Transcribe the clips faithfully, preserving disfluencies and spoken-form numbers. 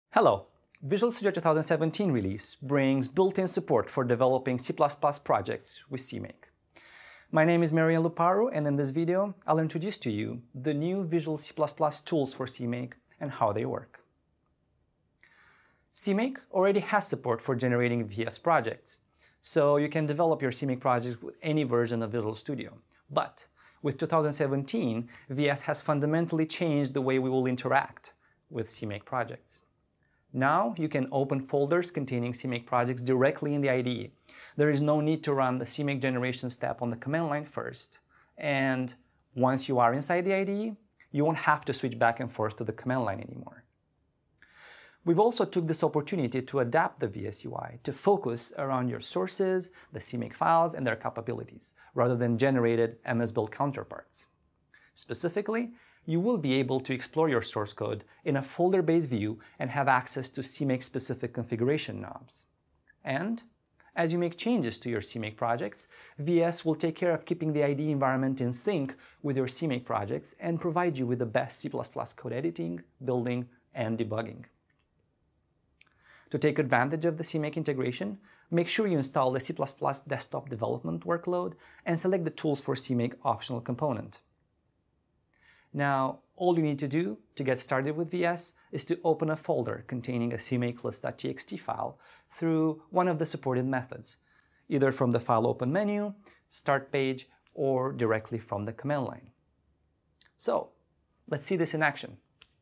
Hello! Visual Studio two thousand seventeen release brings built-in support for developing C plus plus projects with CMake. My name is Marian Luparu, and in this video, I'll introduce to you the new Visual C plus plus tools for CMake and how they work. CMake already has support for generating V S projects, so you can develop your CMake projects with any version of Visual Studio. But with two thousand seventeen, V S has fundamentally changed the way we will interact with CMake projects. Now you can open folders containing CMake projects directly in the I D E. There is no need to run the CMake generation step on the command line first. And once you are inside the I D E, you won't have to switch back and forth to the command line anymore. We've also took this opportunity to adapt the V S U I to focus around your sources, the CMake files, and their capabilities, rather than generated M S Build counterparts. Specifically, you will be able to explore your source code in a folder-based view and have access to CMake-specific configuration knobs. And as you make changes to your CMake projects, V S will take care of keeping the I D E environment in sync with your CMake projects and provide you with the best C plus plus code editing, building, and debugging. To take advantage of the CMake integration, make sure you install the C plus plus desktop development workload and select the Tools for CMake optional component. Now, all you need to do to get started with V S is to open a folder containing a CMakelist.txt file through one of the supported methods, either from the File Open menu, Start page, or directly from the command line. So, let's see this in action.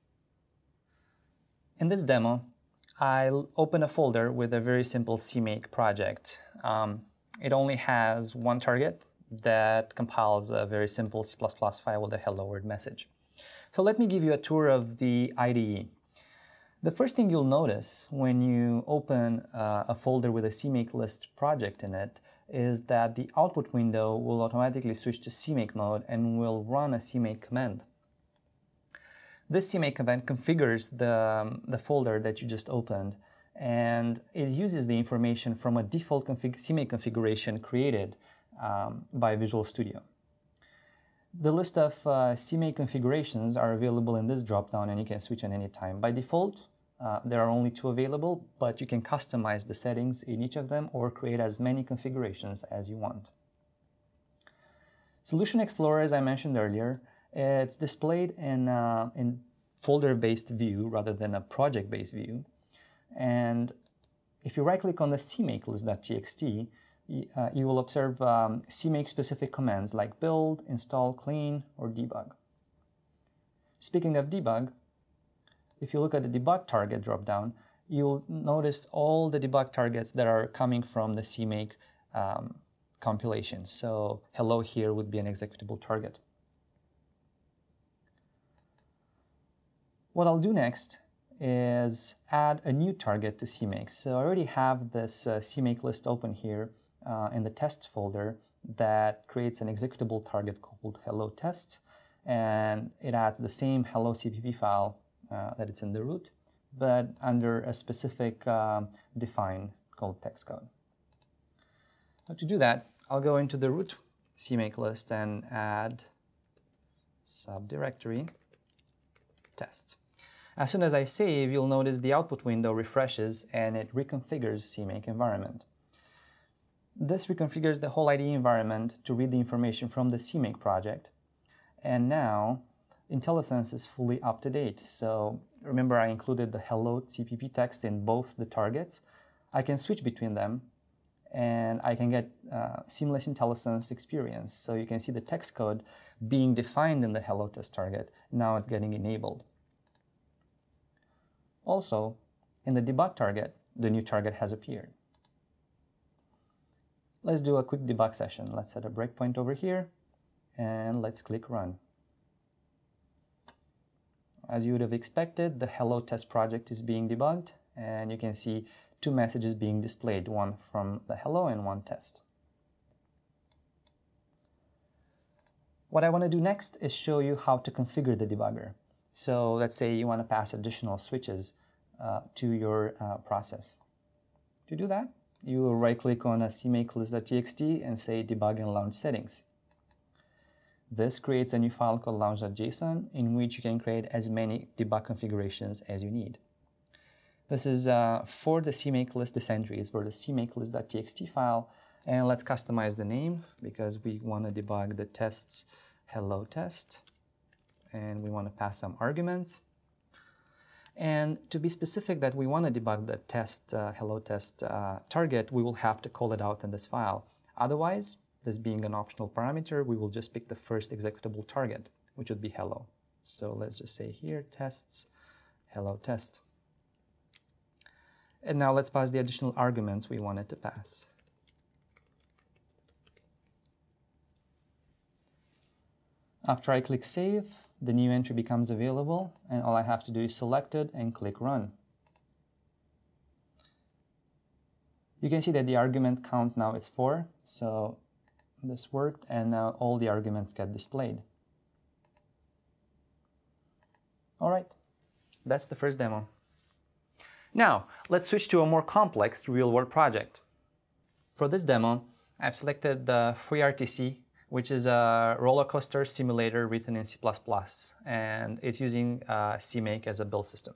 In this demo, I'll open a folder with a very simple CMake project. Um, it only has one target that compiles a very simple C plus plus file with a hello world message. So let me give you a tour of the I D E. The first thing you'll notice when you open uh, a folder with a CMakelist project in it is that the output window will automatically switch to CMake mode and will run a CMake command. This CMake command configures the, um, the folder that you just opened, and it uses the information from a default config CMake configuration created um, by Visual Studio. The list of uh, CMake configurations are available in this dropdown, and you can switch at any time. By default, uh, there are only two available, but you can customize the settings in each of them or create as many configurations as you want. Solution Explorer, as I mentioned earlier, it's displayed in uh, in folder-based view rather than a project-based view. And if you right-click on the CMakelist.txt, uh, you will observe um, CMake-specific commands like build, install, clean, or debug. Speaking of debug, if you look at the debug target dropdown, you'll notice all the debug targets that are coming from the CMake um, compilation. So hello here would be an executable target. What I'll do next is add a new target to CMake. So I already have this uh, CMake list open here uh, in the test folder that creates an executable target called hello test, and it adds the same hello C P P file uh, that it's in the root, but under a specific um, define called text code. So to do that, I'll go into the root CMake list and add subdirectory test. As soon as I save, you'll notice the output window refreshes and it reconfigures CMake environment. This reconfigures the whole I D E environment to read the information from the CMake project. And now IntelliSense is fully up to date. So remember, I included the hello C P P text in both the targets. I can switch between them and I can get uh, seamless IntelliSense experience. So you can see the text code being defined in the hello test target. Now it's getting enabled. Also, in the debug target, the new target has appeared. Let's do a quick debug session. Let's set a breakpoint over here, and let's click Run. As you would have expected, the hello test project is being debugged, and you can see two messages being displayed, one from the hello and one test. What I want to do next is show you how to configure the debugger. So let's say you want to pass additional switches uh, to your uh, process. To do that, you will right-click on a CMakelist.txt and say Debug and Launch Settings. This creates a new file called launch.json in which you can create as many debug configurations as you need. This is uh, for the CMake list, this entry is for the CMake list.txt file. And let's customize the name because we want to debug the tests hello test. And we want to pass some arguments. And to be specific that we want to debug the test uh, hello test uh, target, we will have to call it out in this file. Otherwise, this being an optional parameter, we will just pick the first executable target, which would be hello. So let's just say here tests hello test. And now let's pass the additional arguments we wanted to pass. After I click Save, the new entry becomes available, and all I have to do is select it and click Run. You can see that the argument count now is four, so this worked, and now all the arguments get displayed. All right, that's the first demo. Now, let's switch to a more complex real-world project. For this demo, I've selected the FreeRTC, which is a roller coaster simulator written in C plus plus, and it's using uh, CMake as a build system.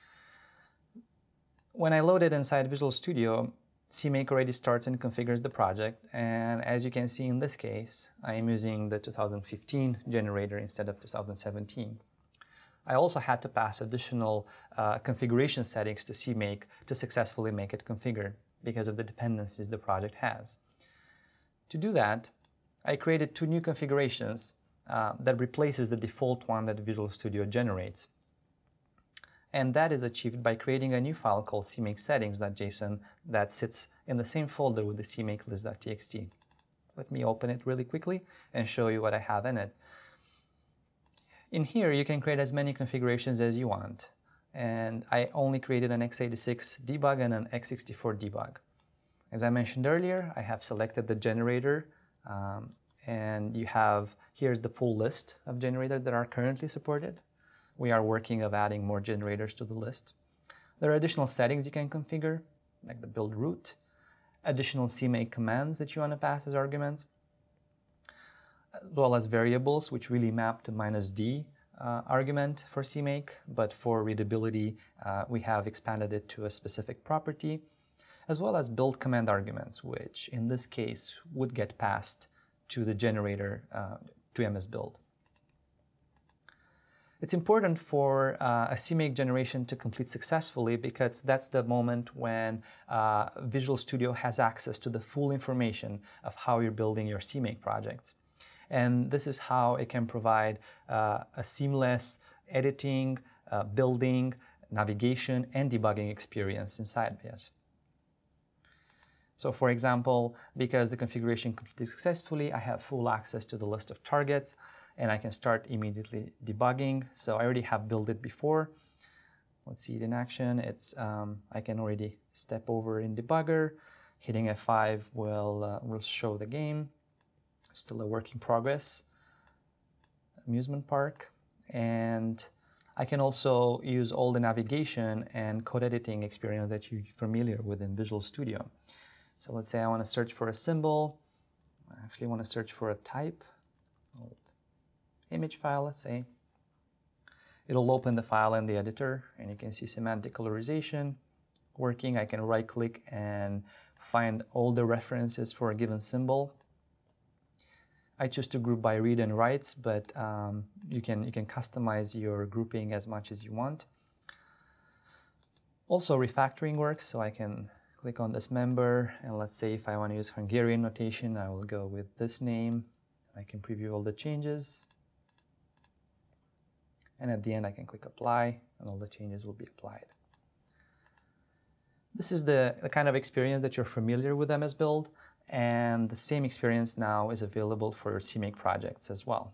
When I load it inside Visual Studio, CMake already starts and configures the project, and as you can see in this case, I am using the two thousand fifteen generator instead of two thousand seventeen. I also had to pass additional uh, configuration settings to CMake to successfully make it configured because of the dependencies the project has. To do that, I created two new configurations uh, that replaces the default one that Visual Studio generates. And that is achieved by creating a new file called CMake settings.json that sits in the same folder with the CMake list.txt. Let me open it really quickly and show you what I have in it. In here, you can create as many configurations as you want. And I only created an x eighty-six debug and an x sixty-four debug. As I mentioned earlier, I have selected the generator, um, and you have, here's the full list of generators that are currently supported. We are working of adding more generators to the list. There are additional settings you can configure, like the build route, additional CMake commands that you want to pass as arguments, as well as variables, which really map to minus D uh, argument for CMake, but for readability, uh, we have expanded it to a specific property, as well as build command arguments, which in this case would get passed to the generator uh, to M S Build. It's important for uh, a CMake generation to complete successfully because that's the moment when uh, Visual Studio has access to the full information of how you're building your CMake projects. And this is how it can provide uh, a seamless editing, uh, building, navigation, and debugging experience inside V S. So for example, because the configuration completed successfully, I have full access to the list of targets, and I can start immediately debugging. So I already have built it before. Let's see it in action. It's um, I can already step over in debugger. Hitting F five will, uh, will show the game. Still a work in progress. Amusement park. And I can also use all the navigation and code editing experience that you're familiar with in Visual Studio. So let's say I want to search for a symbol. I actually want to search for a type. Old image file, let's say. It'll open the file in the editor, and you can see semantic colorization working. I can right click and find all the references for a given symbol. I choose to group by read and writes, but um, you can you can customize your grouping as much as you want. Also, refactoring works, so I can click on this member, and let's say if I want to use Hungarian notation, I will go with this name. I can preview all the changes. And at the end, I can click apply, and all the changes will be applied. This is the, the kind of experience that you're familiar with M S Build, and the same experience now is available for your CMake projects as well.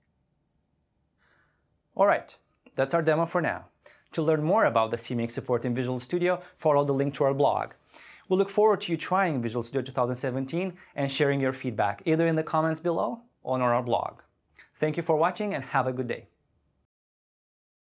All right, that's our demo for now. To learn more about the CMake support in Visual Studio, follow the link to our blog. We look forward to you trying Visual Studio two thousand seventeen and sharing your feedback either in the comments below or on our blog. Thank you for watching and have a good day.